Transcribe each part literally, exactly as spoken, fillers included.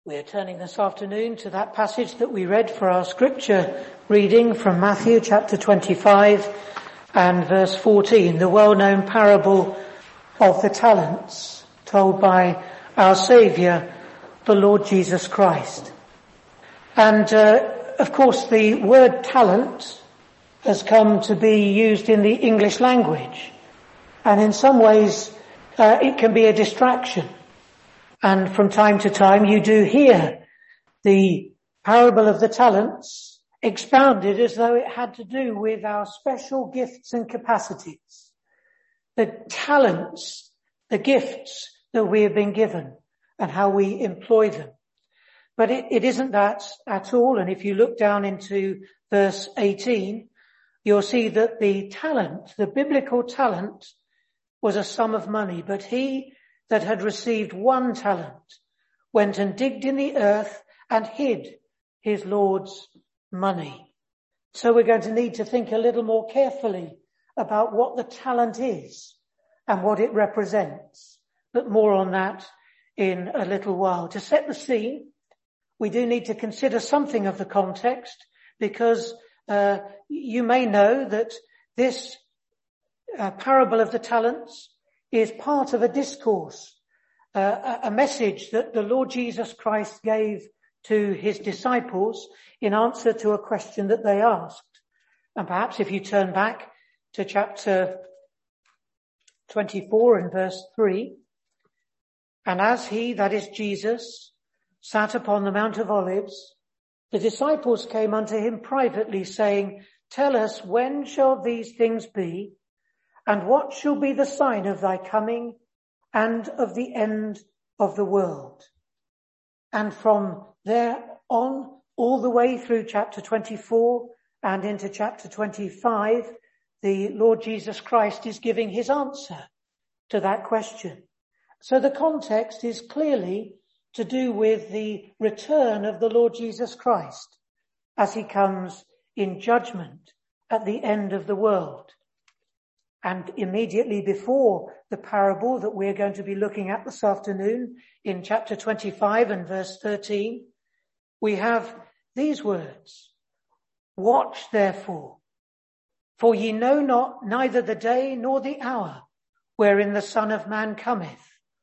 We're turning this afternoon to that passage that we read for our scripture reading from Matthew chapter twenty-five and verse fourteen, the well-known parable of the talents told by our Saviour, the Lord Jesus Christ. And uh, of course the word talent has come to be used in the English language, and in some ways uh, it can be a distraction. And from time to time you do hear the parable of the talents expounded as though it had to do with our special gifts and capacities. The talents, the gifts that we have been given and how we employ them. But it, it isn't that at all. And if you look down into verse eighteen, you'll see that the talent, the biblical talent, was a sum of money. But he that had received one talent went and digged in the earth and hid his Lord's money. So we're going to need to think a little more carefully about what the talent is and what it represents. But more on that in a little while. To set the scene, we do need to consider something of the context, because uh, you may know that this uh, parable of the talents is part of a discourse, uh, a message that the Lord Jesus Christ gave to his disciples in answer to a question that they asked. And perhaps if you turn back to chapter twenty-four and verse three, and as he, that is Jesus, sat upon the Mount of Olives, the disciples came unto him privately, saying, Tell us, when shall these things be? And what shall be the sign of thy coming and of the end of the world? And from there on, all the way through chapter twenty-four and into chapter twenty-five, the Lord Jesus Christ is giving his answer to that question. So the context is clearly to do with the return of the Lord Jesus Christ as he comes in judgment at the end of the world. And immediately before the parable that we're going to be looking at this afternoon in chapter twenty-five and verse thirteen, we have these words. Watch therefore, for ye know not neither the day nor the hour wherein the Son of Man cometh.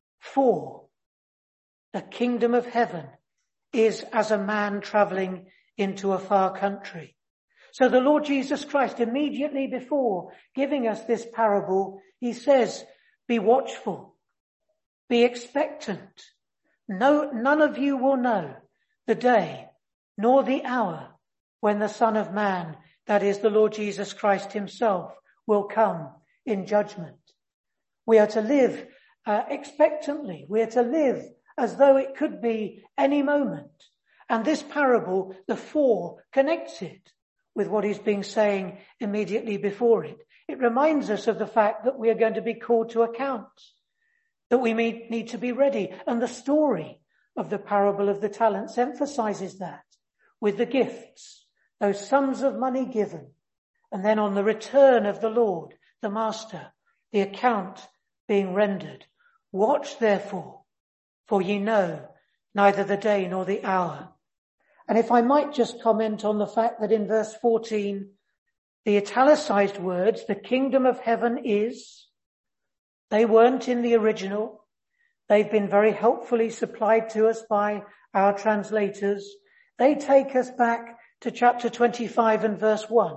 For the kingdom of heaven is as a man travelling into a far country. So the Lord Jesus Christ, immediately before giving us this parable, he says, be watchful, be expectant. No, none of you will know the day nor the hour when the Son of Man, that is the Lord Jesus Christ himself, will come in judgment. We are to live uh, expectantly. We are to live as though it could be any moment. And this parable, the four, connects it with what he's been saying immediately before it. It reminds us of the fact that we are going to be called to account, that we may need to be ready. And the story of the parable of the talents emphasizes that with the gifts, those sums of money given, and then on the return of the Lord, the Master, the account being rendered. Watch therefore, for ye know neither the day nor the hour. And if I might just comment on the fact that in verse fourteen, the italicized words, the kingdom of heaven is, they weren't in the original. They've been very helpfully supplied to us by our translators. They take us back to chapter twenty-five and verse one.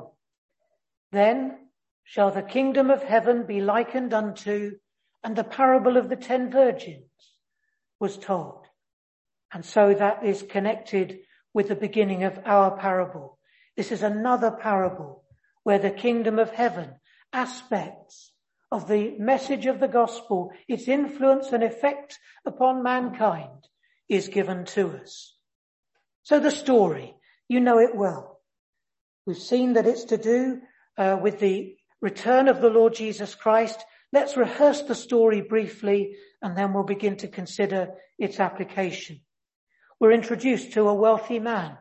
Then shall the kingdom of heaven be likened unto, and the parable of the ten virgins was told. And so that is connected with the beginning of our parable. This is another parable where the kingdom of heaven, aspects of the message of the gospel, its influence and effect upon mankind is given to us. So the story, you know it well. We've seen that it's to do uh, with the return of the Lord Jesus Christ. Let's rehearse the story briefly and then we'll begin to consider its application. We're introduced to a wealthy man,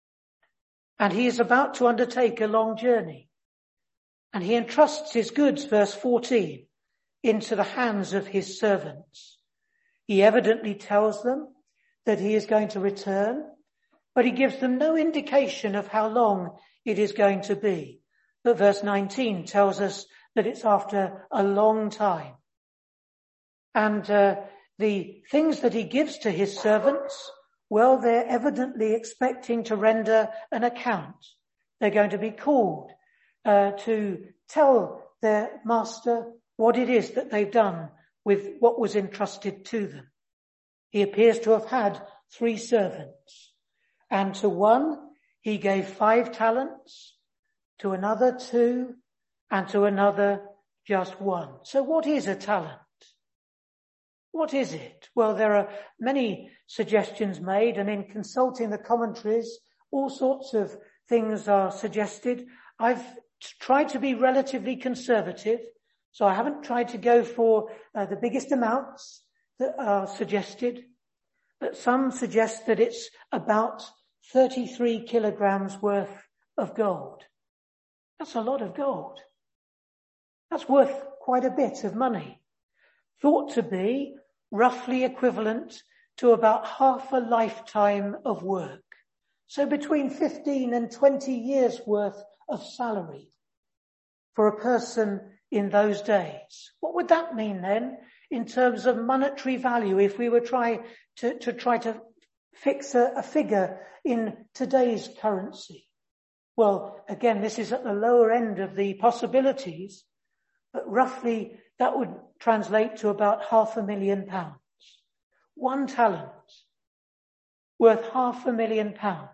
and he is about to undertake a long journey, and he entrusts his goods, verse fourteen, into the hands of his servants. He evidently tells them that he is going to return, but he gives them no indication of how long it is going to be. But verse nineteen tells us that it's after a long time. And uh, the things that he gives to his servants, well, they're evidently expecting to render an account. They're going to be called uh, to tell their master what it is that they've done with what was entrusted to them. He appears to have had three servants, and to one he gave five talents, to another two, and to another just one. So what is a talent? What is it? Well, there are many suggestions made, and in consulting the commentaries, all sorts of things are suggested. I've tried to be relatively conservative, so I haven't tried to go for uh, the biggest amounts that are suggested, but some suggest that it's about thirty-three kilograms worth of gold. That's a lot of gold. That's worth quite a bit of money. Thought to be roughly equivalent to about half a lifetime of work. So between fifteen and twenty years worth of salary for a person in those days. What would that mean then in terms of monetary value if we were try to, to try to fix a, a figure in today's currency? Well, again, this is at the lower end of the possibilities, but roughly that would translate to about half a million pounds. One talent worth half a million pounds.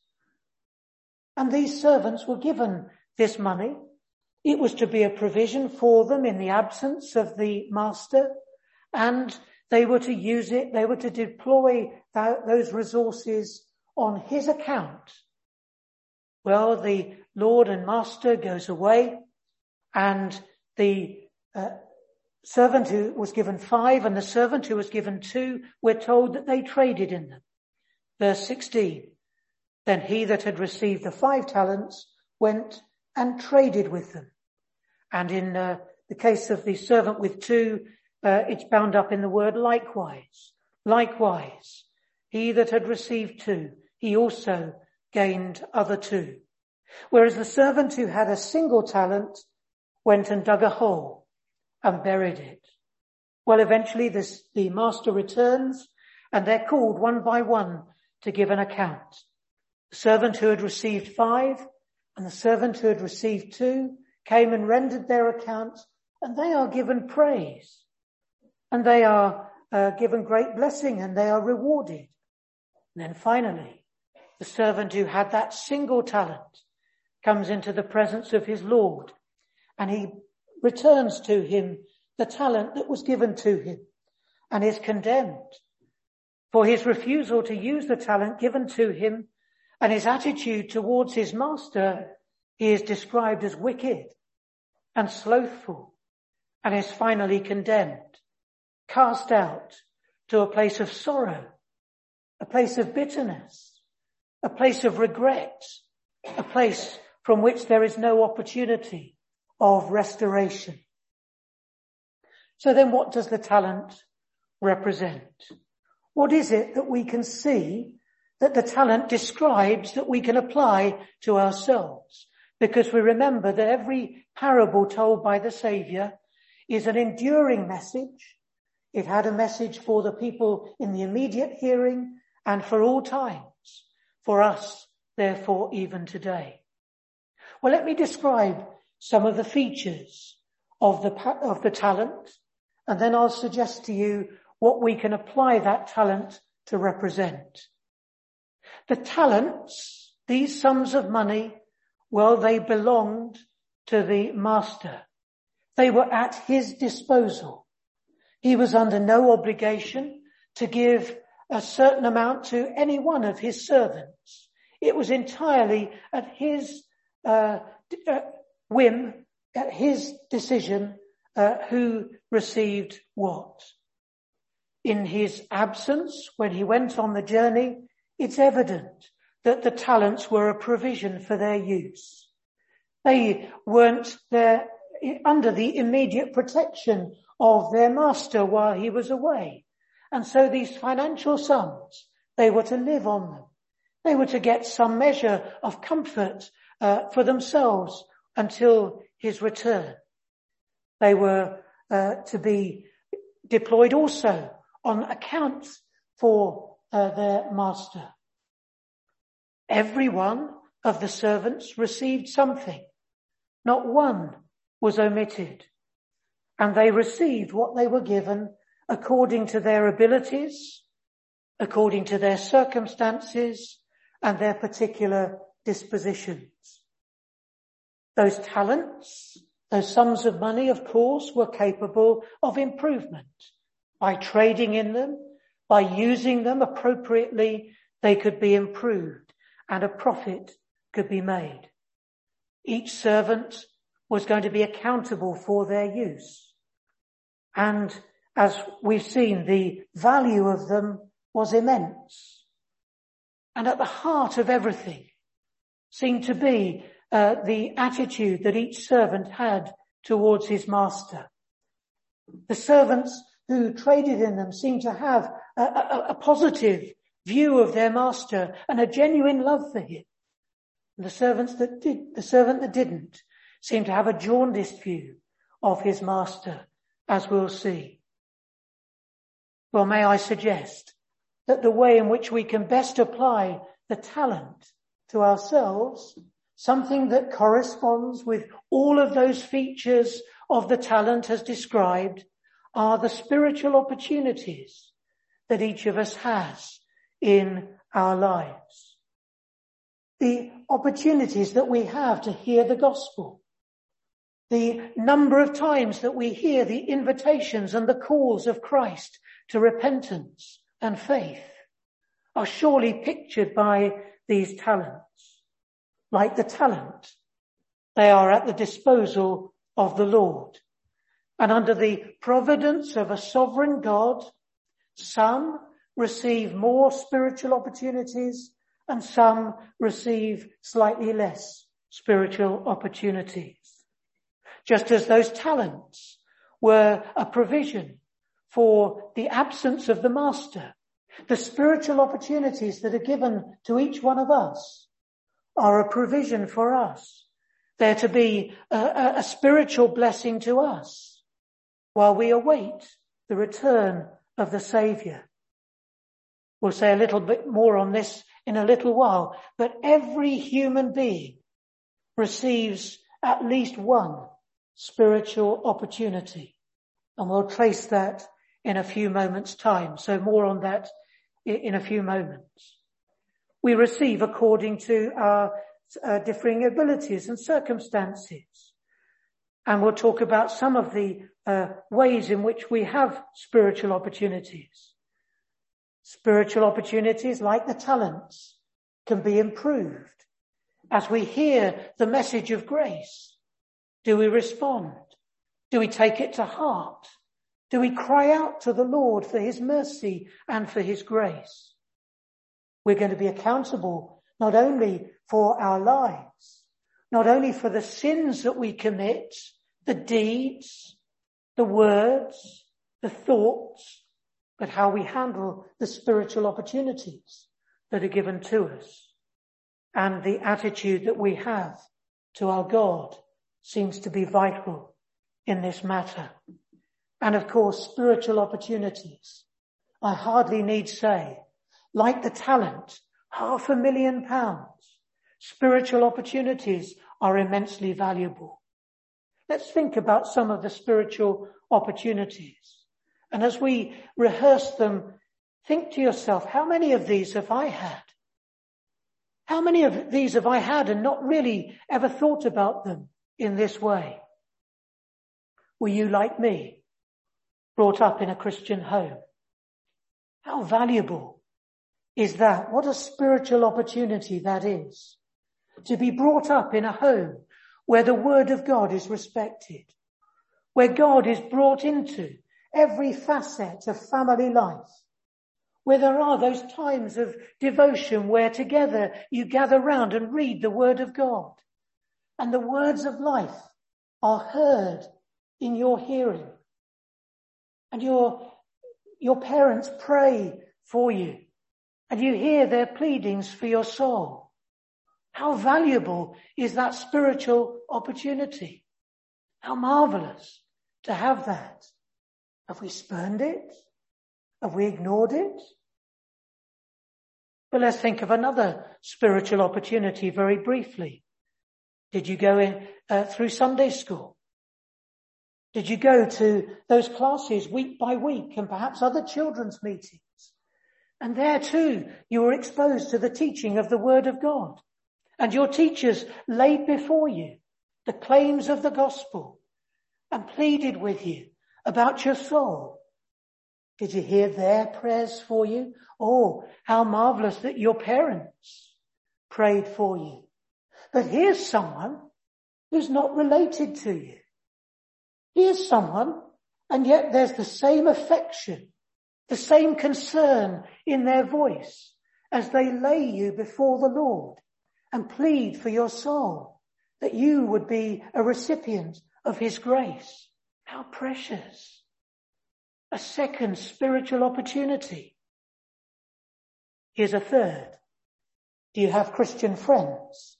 And these servants were given this money. It was to be a provision for them in the absence of the master, and they were to use it, they were to deploy that, those resources on his account. Well, the Lord and Master goes away, and the uh, servant who was given five and the servant who was given two, we're told that they traded in them. Verse sixteen, then he that had received the five talents went and traded with them. And in uh, the case of the servant with two, uh, it's bound up in the word likewise. Likewise, he that had received two, he also gained other two. Whereas the servant who had a single talent went and dug a hole and buried it. Well, eventually this, the master returns, and they're called one by one to give an account. The servant who had received five and the servant who had received two came and rendered their account, and they are given praise, and they are uh, given great blessing, and they are rewarded. And then finally, the servant who had that single talent comes into the presence of his Lord, and he returns to him the talent that was given to him, and is condemned for his refusal to use the talent given to him, and his attitude towards his master. He is described as wicked and slothful, and is finally condemned, cast out to a place of sorrow, a place of bitterness, a place of regret, a place from which there is no opportunity of restoration. So then what does the talent represent? What is it that we can see that the talent describes that we can apply to ourselves? Because we remember that every parable told by the Saviour is an enduring message. It had a message for the people in the immediate hearing and for all times, for us, therefore, even today. Well, let me describe some of the features of the, of the talent, and then I'll suggest to you what we can apply that talent to represent. The talents, these sums of money, well, they belonged to the master. They were at his disposal. He was under no obligation to give a certain amount to any one of his servants. It was entirely at his uh, uh, whim, at his decision, uh, who received what. In his absence, when he went on the journey, it's evident that the talents were a provision for their use. They weren't there under the immediate protection of their master while he was away. And so these financial sums They were to live on them. They were to get some measure of comfort uh, for themselves until his return. They were uh, to be deployed also on account for uh, their master. Every one of the servants received something. Not one was omitted. And they received what they were given according to their abilities, according to their circumstances, and their particular dispositions. Those talents, those sums of money, of course, were capable of improvement. By trading in them, by using them appropriately, they could be improved and a profit could be made. Each servant was going to be accountable for their use. And as we've seen, the value of them was immense. And at the heart of everything seemed to be uh, the attitude that each servant had towards his master. The servants who traded in them seemed to have a, a, a positive view of their master and a genuine love for him. And the servants that did, the servant that didn't seemed to have a jaundiced view of his master, as we'll see. Well, may I suggest that the way in which we can best apply the talent to ourselves, something that corresponds with all of those features of the talent as described, are the spiritual opportunities that each of us has in our lives. The opportunities that we have to hear the gospel. The number of times that we hear the invitations and the calls of Christ to repentance and faith are surely pictured by these talents. Like the talent, they are at the disposal of the Lord. And under the providence of a sovereign God, some receive more spiritual opportunities and some receive slightly less spiritual opportunities. Just as those talents were a provision for the absence of the master, the spiritual opportunities that are given to each one of us are a provision for us. They're to be a, a, a spiritual blessing to us while we await the return of the Saviour. We'll say a little bit more on this in a little while, but every human being receives at least one spiritual opportunity. And we'll trace that in a few moments' time. So more on that in a few moments. We receive according to our uh, differing abilities and circumstances. And we'll talk about some of the uh, ways in which we have spiritual opportunities. Spiritual opportunities, like the talents, can be improved. As we hear the message of grace, do we respond? Do we take it to heart? Do we cry out to the Lord for his mercy and for his grace? We're going to be accountable not only for our lives, not only for the sins that we commit, the deeds, the words, the thoughts, but how we handle the spiritual opportunities that are given to us. And the attitude that we have to our God seems to be vital in this matter. And of course, spiritual opportunities, I hardly need say, like the talent, half a million pounds, spiritual opportunities are immensely valuable. Let's think about some of the spiritual opportunities. And as we rehearse them, think to yourself, how many of these have I had? How many of these have I had and not really ever thought about them in this way? Were you like me, brought up in a Christian home? How valuable is that? What a spiritual opportunity that is. To be brought up in a home where the word of God is respected, where God is brought into every facet of family life, where there are those times of devotion where together you gather round and read the word of God, and the words of life are heard in your hearing, and your, your parents pray for you, and you hear their pleadings for your soul. How valuable is that spiritual opportunity? How marvelous to have that. Have we spurned it? Have we ignored it? But let's think of another spiritual opportunity very briefly. Did you go in uh, through Sunday school? Did you go to those classes week by week and perhaps other children's meetings? And there too, you were exposed to the teaching of the Word of God. And your teachers laid before you the claims of the gospel and pleaded with you about your soul. Did you hear their prayers for you? Oh, how marvelous that your parents prayed for you. But here's someone who's not related to you. Here's someone, and yet there's the same affection, the same concern in their voice as they lay you before the Lord and plead for your soul, that you would be a recipient of his grace. How precious. A second spiritual opportunity. Here's a third. Do you have Christian friends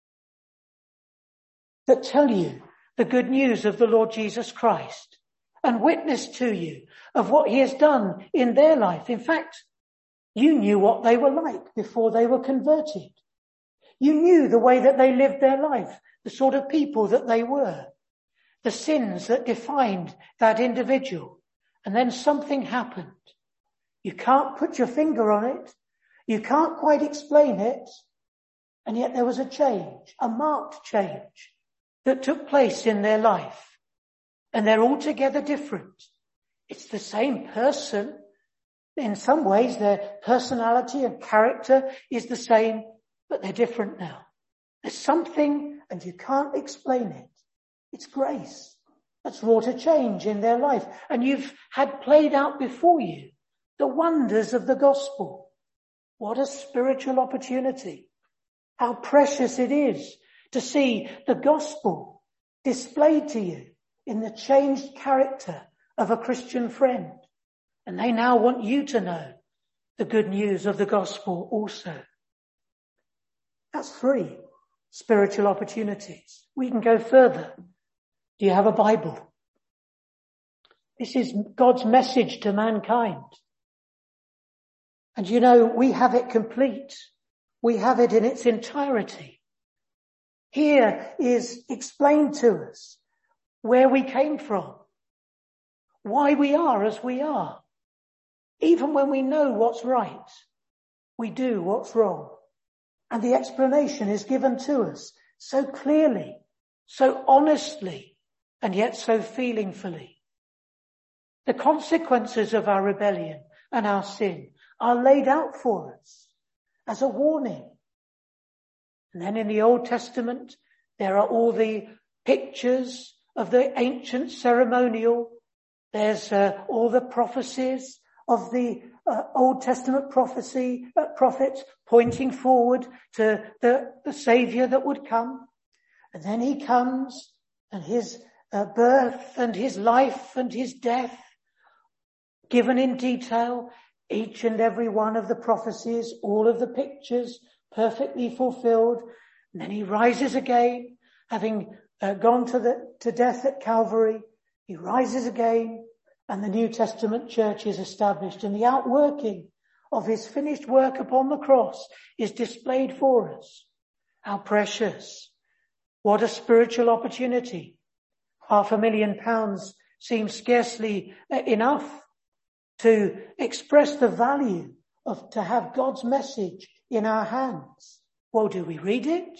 that tell you the good news of the Lord Jesus Christ and witness to you of what he has done in their life? In fact, you knew what they were like before they were converted. You knew the way that they lived their life, the sort of people that they were, the sins that defined that individual. And then something happened. You can't put your finger on it. You can't quite explain it. And yet there was a change, a marked change that took place in their life. And they're altogether different. It's the same person. In some ways, their personality and character is the same, but they're different now. There's something, and you can't explain it. It's grace that's wrought a change in their life. And you've had played out before you the wonders of the gospel. What a spiritual opportunity. How precious it is to see the gospel displayed to you in the changed character of a Christian friend. And they now want you to know the good news of the gospel also. That's three spiritual opportunities. We can go further. Do you have a Bible? This is God's message to mankind. And you know, we have it complete. We have it in its entirety. Here is explained to us where we came from, why we are as we are. Even when we know what's right, we do what's wrong. And the explanation is given to us so clearly, so honestly, and yet so feelingfully. The consequences of our rebellion and our sin are laid out for us as a warning. And then in the Old Testament, there are all the pictures of the ancient ceremonial. There's uh, all the prophecies of the uh, Old Testament prophecy, uh, prophets pointing forward to the, the Savior that would come. And then he comes, and his uh, birth and his life and his death, given in detail, each and every one of the prophecies, all of the pictures perfectly fulfilled. And then he rises again, having uh, gone to the to death at Calvary. He rises again, and the New Testament church is established, and the outworking of his finished work upon the cross is displayed for us. How precious. What a spiritual opportunity. Half a million pounds seems scarcely enough to express the value of to have God's message in our hands. Well, do we read it?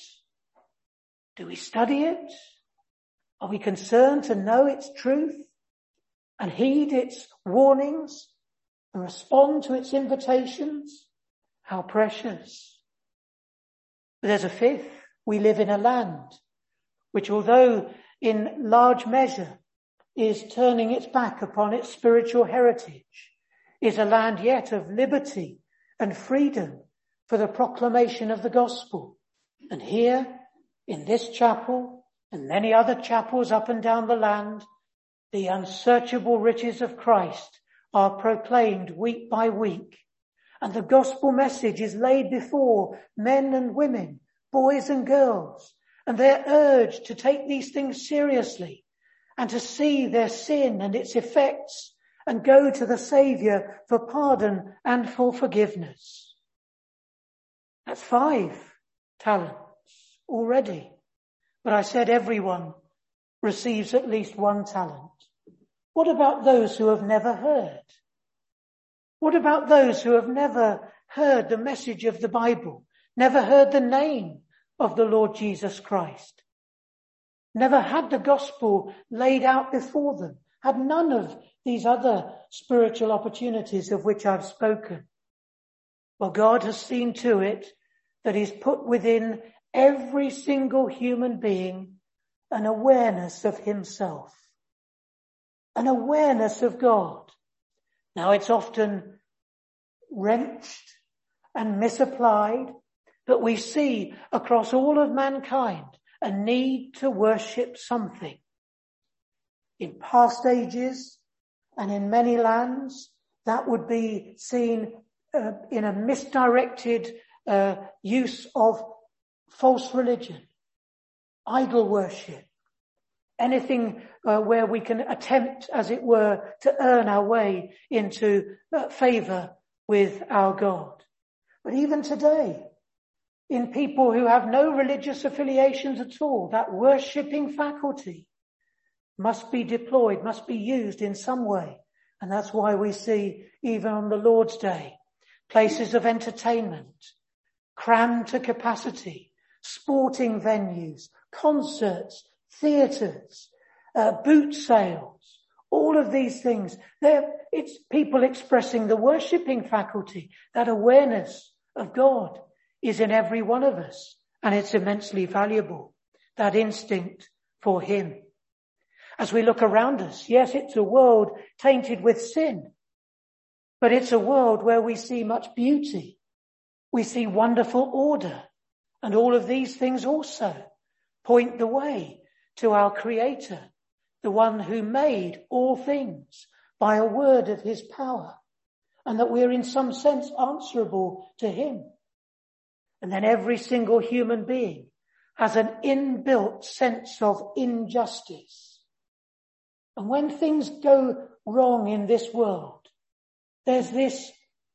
Do we study it? Are we concerned to know its truth and heed its warnings and respond to its invitations? How precious. But there's a fifth. We live in a land which, although in large measure is turning its back upon its spiritual heritage, is a land yet of liberty and freedom for the proclamation of the gospel. And here, in this chapel and many other chapels up and down the land, the unsearchable riches of Christ are proclaimed week by week. And the gospel message is laid before men and women, boys and girls, and they're urged to take these things seriously and to see their sin and its effects and go to the Saviour for pardon and for forgiveness. That's five talents already. But I said everyone receives at least one talent. What about those who have never heard? What about those who have never heard the message of the Bible, never heard the name of the Lord Jesus Christ, never had the gospel laid out before them, had none of these other spiritual opportunities of which I've spoken? Well, God has seen to it that He's put within every single human being an awareness of Himself, an awareness of God. Now, it's often wrenched and misapplied, but we see across all of mankind a need to worship something. In past ages and in many lands, that would be seen uh, in a misdirected uh, use of false religion, idol worship, anything uh, where we can attempt, as it were, to earn our way into uh, favour with our God. But even today, in people who have no religious affiliations at all, that worshipping faculty must be deployed, must be used in some way. And that's why we see, even on the Lord's Day, places of entertainment crammed to capacity, sporting venues, concerts, theatres, uh, boot sales, all of these things. They're, it's people expressing the worshipping faculty. That awareness of God is in every one of us, and it's immensely valuable, that instinct for Him. As we look around us, yes, it's a world tainted with sin, but it's a world where we see much beauty. We see wonderful order, and all of these things also point the way to our Creator, the one who made all things by a word of His power, and that we're in some sense answerable to Him. And then every single human being has an inbuilt sense of injustice. And when things go wrong in this world, there's this,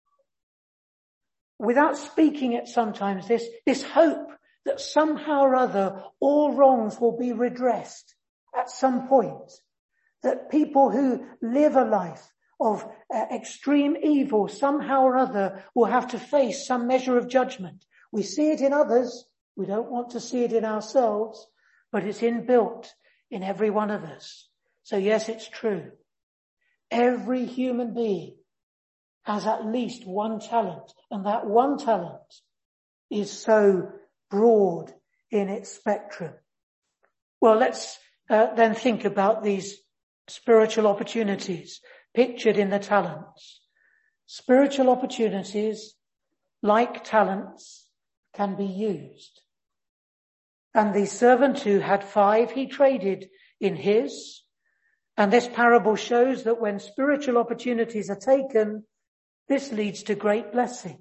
without speaking it sometimes, this, this hope that somehow or other all wrongs will be redressed at some point. That people who live a life of uh, extreme evil somehow or other will have to face some measure of judgment. We see it in others. We don't want to see it in ourselves, but it's inbuilt in every one of us. So yes, it's true. Every human being has at least one talent, and that one talent is so broad in its spectrum. Well, let's uh, then think about these spiritual opportunities pictured in the talents. Spiritual opportunities, like talents, can be used. And the servant who had five, he traded in his. And this parable shows that when spiritual opportunities are taken, this leads to great blessing.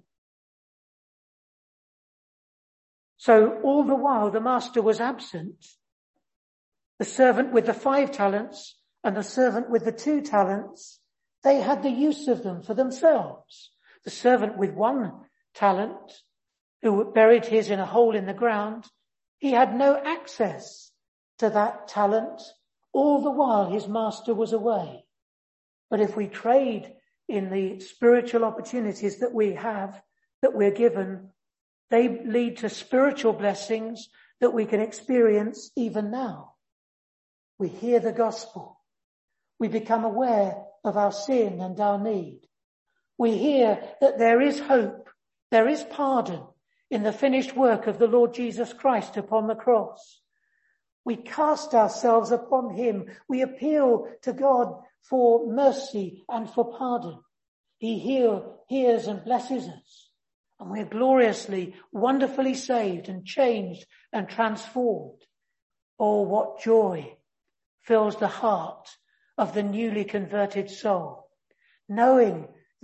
So all the while the master was absent, the servant with the five talents and the servant with the two talents, they had the use of them for themselves. The servant with one talent, who buried his in a hole in the ground, he had no access to that talent all the while his master was away. But if we trade in the spiritual opportunities that we have, that we're given, they lead to spiritual blessings that we can experience even now. We hear the gospel. We become aware of our sin and our need. We hear that there is hope, there is pardon in the finished work of the Lord Jesus Christ upon the cross. We cast ourselves upon Him. We appeal to God for mercy and for pardon. He hear, hears and blesses us. And we're gloriously, wonderfully saved and changed and transformed. Oh, what joy fills the heart of the newly converted soul, knowing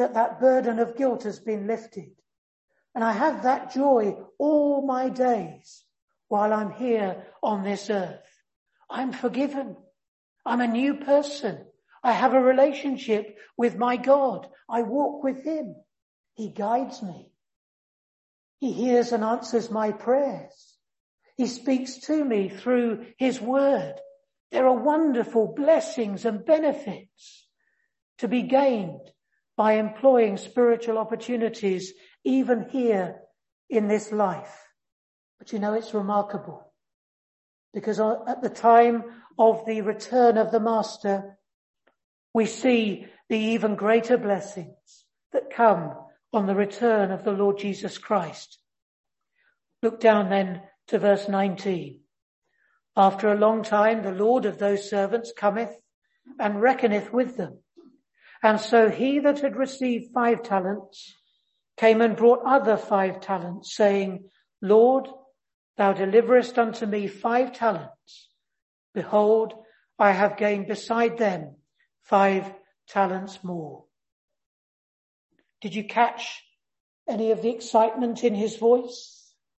that that burden of guilt has been lifted. And I have that joy all my days while I'm here on this earth. I'm forgiven. I'm a new person. I have a relationship with my God. I walk with him. He guides me. He hears and answers my prayers. He speaks to me through his word. There are wonderful blessings and benefits to be gained by employing spiritual opportunities even here in this life. But you know, it's remarkable because at the time of the return of the Master, we see the even greater blessings that come on the return of the Lord Jesus Christ. Look down then to verse nineteen. After a long time, the Lord of those servants cometh and reckoneth with them. And so he that had received five talents came and brought other five talents, saying, Lord, thou deliverest unto me five talents. Behold, I have gained beside them five talents more. Did you catch any of the excitement in his voice?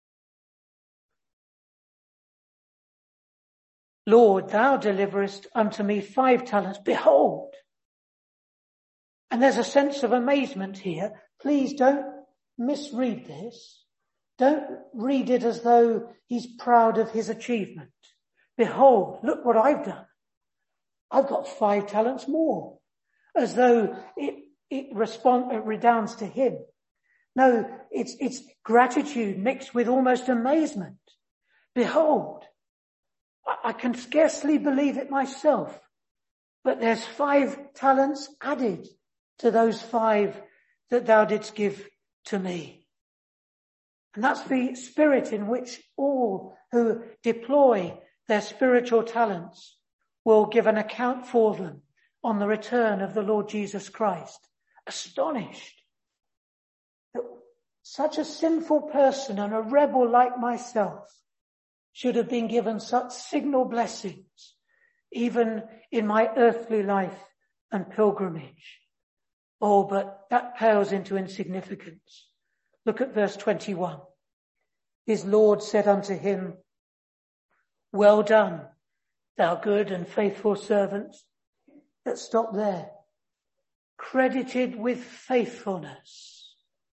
Lord, thou deliverest unto me five talents. Behold. And there's a sense of amazement here. Please don't misread this. Don't read it as though he's proud of his achievement. Behold, look what I've done. I've got five talents more. As though it, it respond, it redounds to him. No, it's, it's gratitude mixed with almost amazement. Behold, I, I can scarcely believe it myself, but there's five talents added to those five that thou didst give to me. And that's the spirit in which all who deploy their spiritual talents will give an account for them on the return of the Lord Jesus Christ. Astonished that such a sinful person and a rebel like myself should have been given such signal blessings, even in my earthly life and pilgrimage. Oh, but that pales into insignificance. Look at verse twenty-one. His Lord said unto him, Well done, thou good and faithful servant. Let's stop there. Credited with faithfulness.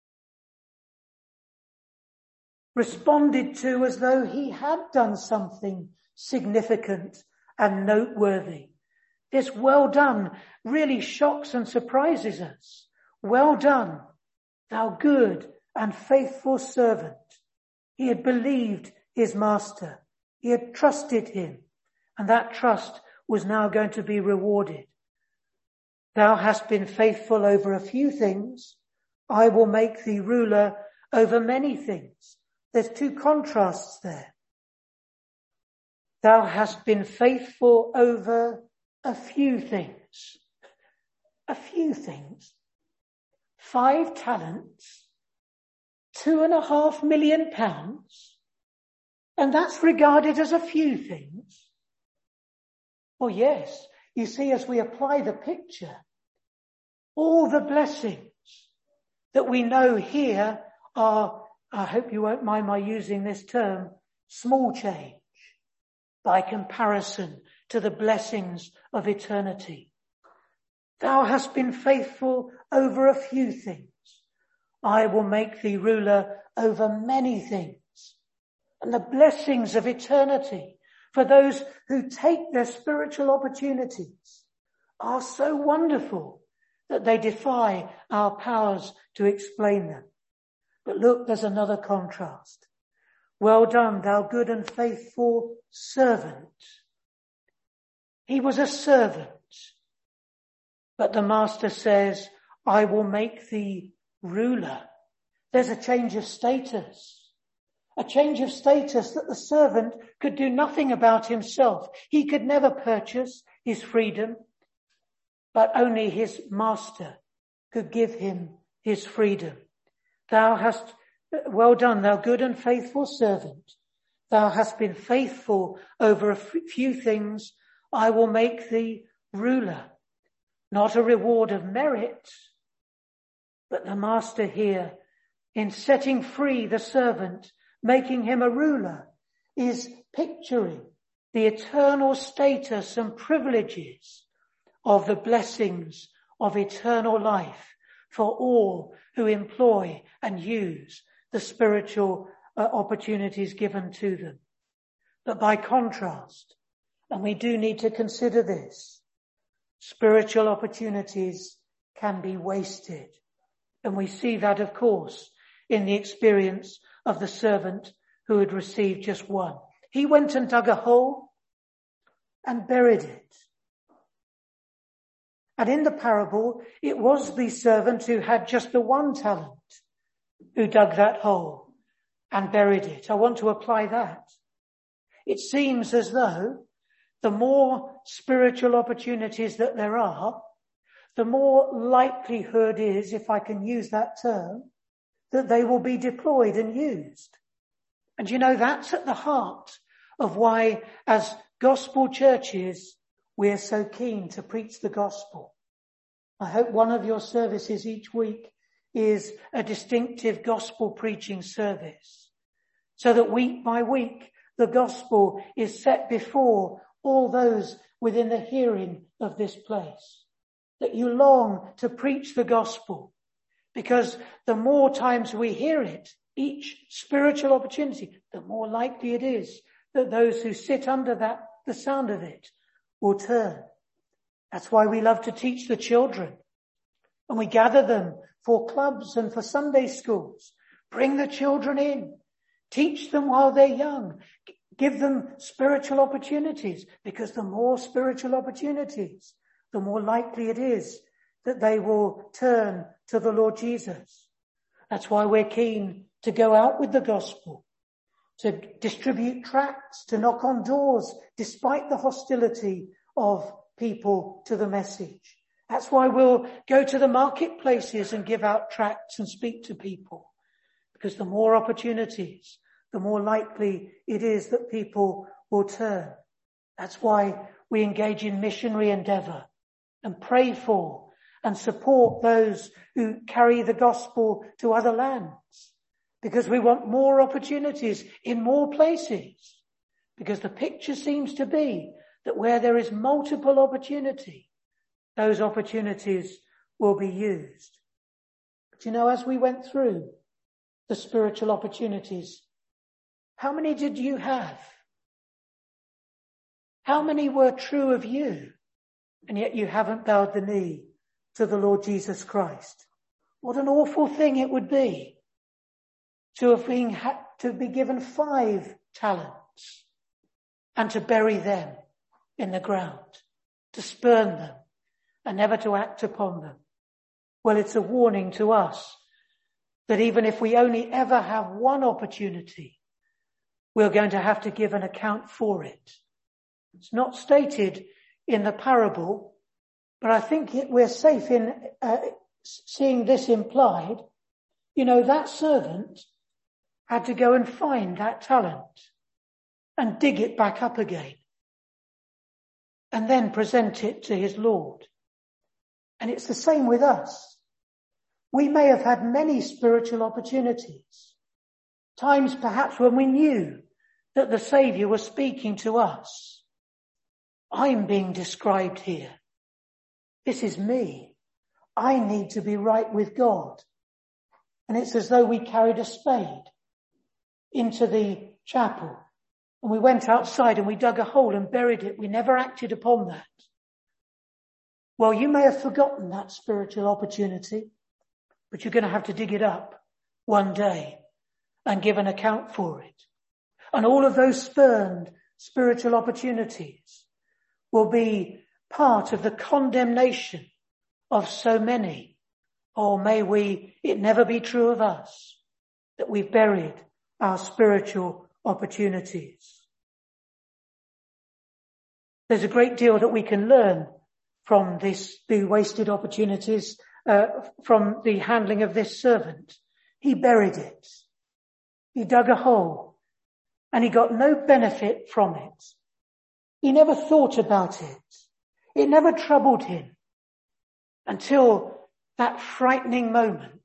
Responded to as though he had done something significant and noteworthy. This well done really shocks and surprises us. Well done, thou good and faithful servant. He had believed his master. He had trusted him, and that trust was now going to be rewarded. Thou hast been faithful over a few things. I will make thee ruler over many things. There's two contrasts there. Thou hast been faithful over a few things. A few things. Five talents, two and a half million pounds, and that's regarded as a few things. Well, yes, you see, as we apply the picture, all the blessings that we know here are, I hope you won't mind my using this term, small change by comparison to the blessings of eternity. Thou hast been faithful over a few things. I will make thee ruler over many things. And the blessings of eternity for those who take their spiritual opportunities are so wonderful that they defy our powers to explain them. But look, there's another contrast. Well done, thou good and faithful servant. He was a servant, but the master says, I will make thee ruler. There's a change of status. A change of status that the servant could do nothing about himself. He could never purchase his freedom, but only his master could give him his freedom. Thou hast, well done, thou good and faithful servant. Thou hast been faithful over a few things. I will make thee ruler. Not a reward of merit, But the master here, in setting free the servant, making him a ruler, is picturing the eternal status and privileges of the blessings of eternal life for all who employ and use the spiritual uh, opportunities given to them. But by contrast, and we do need to consider this, spiritual opportunities can be wasted. And we see that, of course, in the experience of the servant who had received just one. He went and dug a hole and buried it. And in the parable, it was the servant who had just the one talent who dug that hole and buried it. I want to apply that. It seems as though the more spiritual opportunities that there are, the more likelihood is, if I can use that term, that they will be deployed and used. And you know, that's at the heart of why, as gospel churches, we're so keen to preach the gospel. I hope one of your services each week is a distinctive gospel preaching service, so that week by week the gospel is set before all those within the hearing of this place. That you long to preach the gospel, because the more times we hear it, each spiritual opportunity, the more likely it is that those who sit under that, the sound of it, will turn. That's why we love to teach the children, and we gather them for clubs and for Sunday schools. Bring the children in. Teach them while they're young. Give them spiritual opportunities, because the more spiritual opportunities, the more likely it is that they will turn to the Lord Jesus. That's why we're keen to go out with the gospel, to distribute tracts, to knock on doors, despite the hostility of people to the message. That's why we'll go to the marketplaces and give out tracts and speak to people, because the more opportunities, the more likely it is that people will turn. That's why we engage in missionary endeavor and pray for and support those who carry the gospel to other lands, because we want more opportunities in more places, because the picture seems to be that where there is multiple opportunity, those opportunities will be used. But you know, as we went through the spiritual opportunities, how many did you have? How many were true of you, and yet you haven't bowed the knee to the Lord Jesus Christ? What an awful thing it would be to have been, to be given five talents and to bury them in the ground, to spurn them and never to act upon them. Well, it's a warning to us that even if we only ever have one opportunity, we're going to have to give an account for it. It's not stated in the parable, but I think it, we're safe in uh, seeing this implied. You know, that servant had to go and find that talent and dig it back up again and then present it to his Lord. And it's the same with us. We may have had many spiritual opportunities, times perhaps when we knew that the Saviour was speaking to us. I'm being described here. This is me. I need to be right with God. And it's as though we carried a spade into the chapel and we went outside and we dug a hole and buried it. We never acted upon that. Well, you may have forgotten that spiritual opportunity, but you're going to have to dig it up one day and give an account for it. And all of those spurned spiritual opportunities will be part of the condemnation of so many. Or may we, it never be true of us that we've buried our spiritual opportunities. There's a great deal that we can learn from this, the wasted opportunities, uh, from the handling of this servant. He buried it. He dug a hole and he got no benefit from it. He never thought about it. It never troubled him until that frightening moment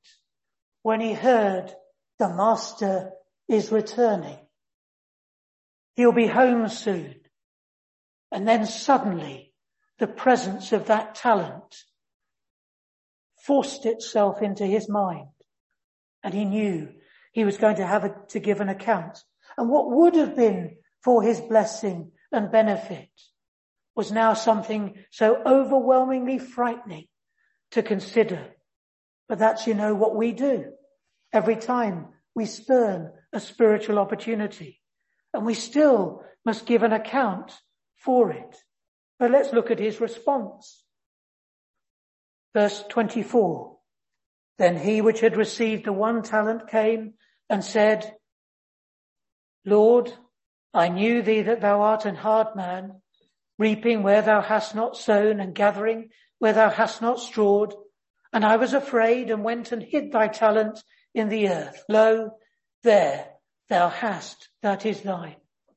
when he heard the master is returning. He'll be home soon. And then suddenly the presence of that talent forced itself into his mind. And he knew he was going to have a, to give an account. And what would have been for his blessing and benefit was now something so overwhelmingly frightening to consider. But that's, you know, what we do every time we spurn a spiritual opportunity. And we still must give an account for it. But let's look at his response. Verse twenty-four. Then he which had received the one talent came and said, Lord, I knew thee that thou art an hard man, reaping where thou hast not sown and gathering where thou hast not strawed. And I was afraid and went and hid thy talent in the earth. Lo, there thou hast, that is thine.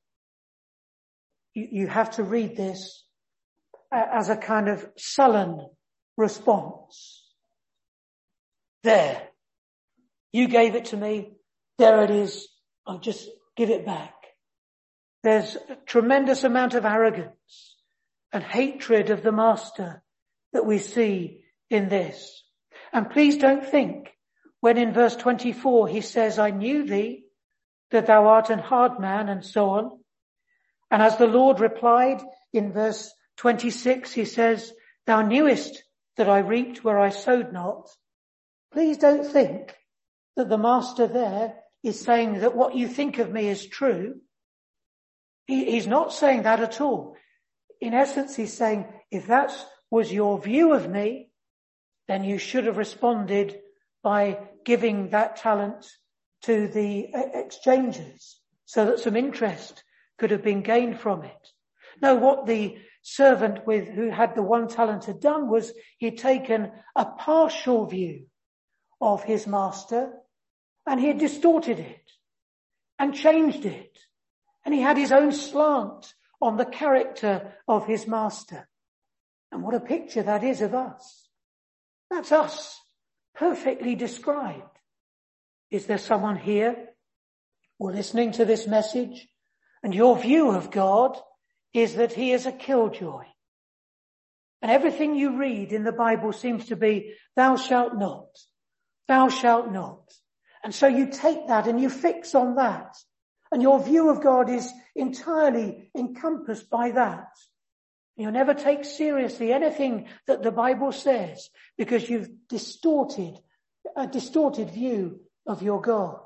You, you have to read this as a kind of sullen response. There, you gave it to me. There it is. I'll just give it back. There's a tremendous amount of arrogance and hatred of the master that we see in this. And please don't think when in verse twenty-four he says, I knew thee, that thou art an hard man, and so on. And as the Lord replied in verse twenty-six, he says, thou knewest that I reaped where I sowed not. Please don't think that the master there is saying that what you think of me is true. He, he's not saying that at all. In essence, he's saying, if that was your view of me, then you should have responded by giving that talent to the exchangers so that some interest could have been gained from it. No, what the servant with who had the one talent had done was he'd taken a partial view of his master and he had distorted it and changed it. And he had his own slant on the character of his master. And what a picture that is of us. That's us, perfectly described. Is there someone here or listening to this message and your view of God is that he is a killjoy? And everything you read in the Bible seems to be, thou shalt not, thou shalt not. And so you take that and you fix on that. And your view of God is entirely encompassed by that. You'll never take seriously anything that the Bible says because you've distorted, a distorted view of your God.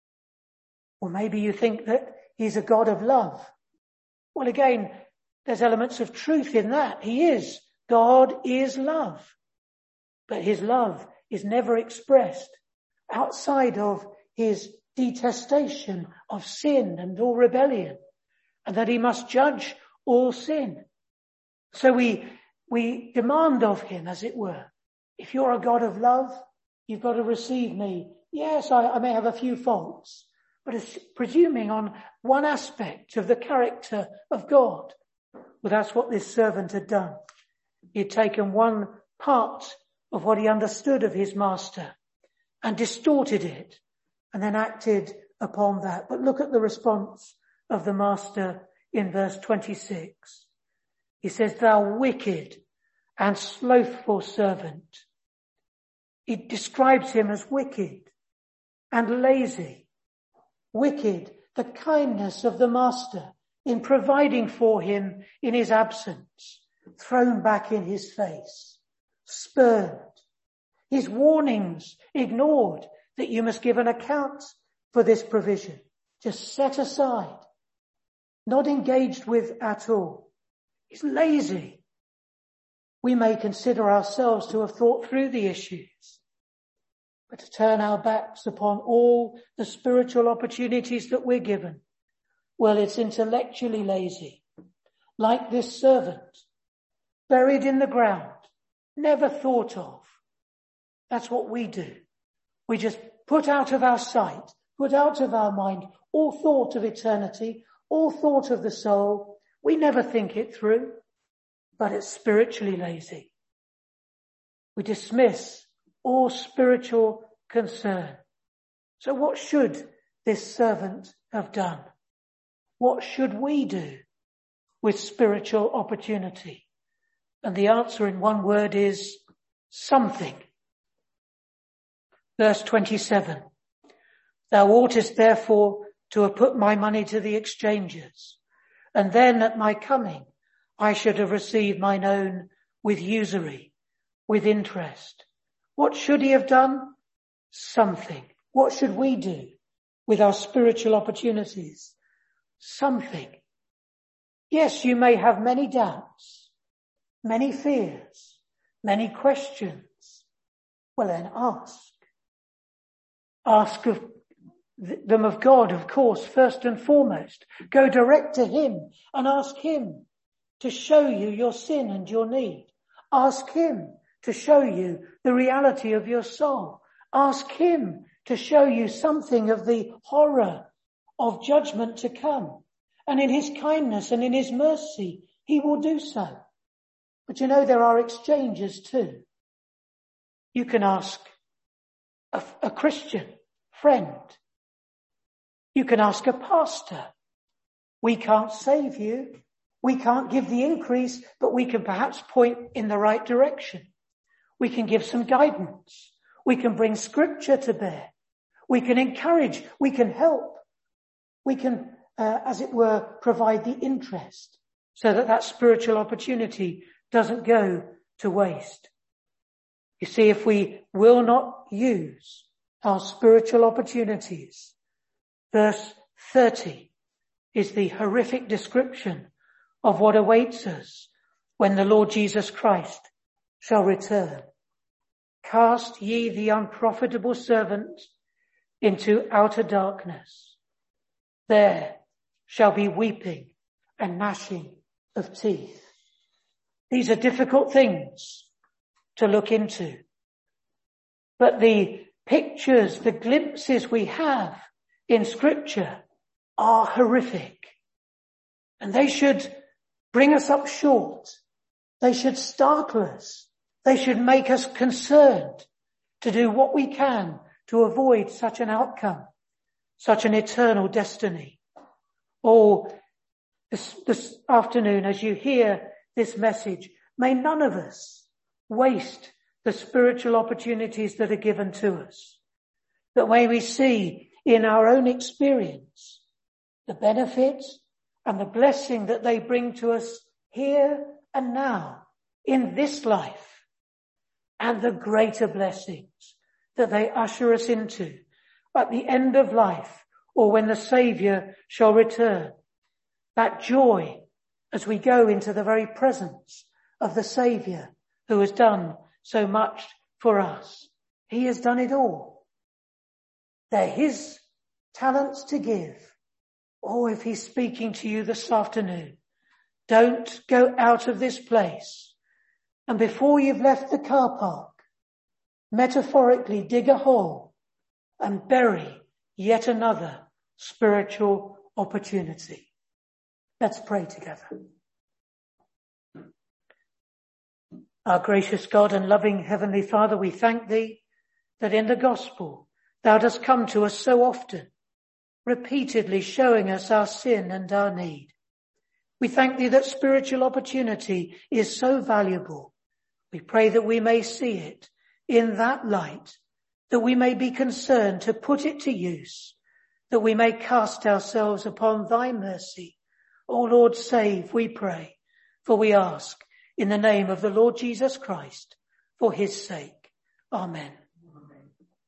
Or maybe you think that he's a God of love. Well, again, there's elements of truth in that. He is. God is love. But his love is never expressed outside of his detestation of sin and all rebellion, and that he must judge all sin. So we, we demand of him, as it were, if you're a God of love, you've got to receive me. Yes, I, I may have a few faults, but it's presuming on one aspect of the character of God. Well, that's what this servant had done. He'd taken one part of what he understood of his master and distorted it and then acted upon that. But look at the response of the master in verse twenty-six. He says, thou wicked and slothful servant. He describes him as wicked and lazy. Wicked, the kindness of the master in providing for him in his absence, thrown back in his face, spurned. His warnings ignored that you must give an account for this provision, just set aside, not engaged with at all. He's lazy. We may consider ourselves to have thought through the issues, but to turn our backs upon all the spiritual opportunities that we're given, well, it's intellectually lazy, like this servant, buried in the ground, never thought of. That's what we do. We just put out of our sight, put out of our mind all thought of eternity, all thought of the soul. We never think it through, but it's spiritually lazy. We dismiss all spiritual concern. So what should this servant have done? What should we do with spiritual opportunity? And the answer in one word is something. Verse twenty-seven. Thou oughtest therefore to have put my money to the exchangers, and then at my coming I should have received mine own with usury, with interest. What should he have done? Something. What should we do with our spiritual opportunities? Something. Yes, you may have many doubts, many fears, many questions. Well, then ask. Ask of them of God, of course, first and foremost. Go direct to him and ask him to show you your sin and your need. Ask him to show you the reality of your soul. Ask him to show you something of the horror of judgment to come. And in his kindness and in his mercy, he will do so. But you know, there are exchanges too. You can ask a, a Christian friend. You can ask a pastor. We can't save you. We can't give the increase, but we can perhaps point in the right direction. We can give some guidance. We can bring scripture to bear. We can encourage. We can help. We can, uh, as it were, provide the interest so that that spiritual opportunity doesn't go to waste. You see, if we will not use our spiritual opportunities, verse thirty is the horrific description of what awaits us when the Lord Jesus Christ shall return. Cast ye the unprofitable servant into outer darkness. There shall be weeping and gnashing of teeth. These are difficult things to look into. But the pictures, the glimpses we have in Scripture are horrific. And they should bring us up short. They should startle us. They should make us concerned to do what we can to avoid such an outcome, such an eternal destiny. Oh, this, this afternoon, as you hear this message, may none of us waste the spiritual opportunities that are given to us. That may we see in our own experience the benefits and the blessing that they bring to us here and now in this life, and the greater blessings that they usher us into at the end of life, or when the Saviour shall return. That joy as we go into the very presence of the Saviour who has done so much for us. He has done it all. They're his talents to give. Oh, if he's speaking to you this afternoon, don't go out of this place, and before you've left the car park, metaphorically dig a hole and bury yet another spiritual opportunity. Let's pray together. Our gracious God and loving Heavenly Father, we thank thee that in the gospel thou dost come to us so often, repeatedly showing us our sin and our need. We thank thee that spiritual opportunity is so valuable. We pray that we may see it in that light, that we may be concerned to put it to use, that we may cast ourselves upon thy mercy. O Lord, save, we pray, for we ask in the name of the Lord Jesus Christ, for his sake. Amen.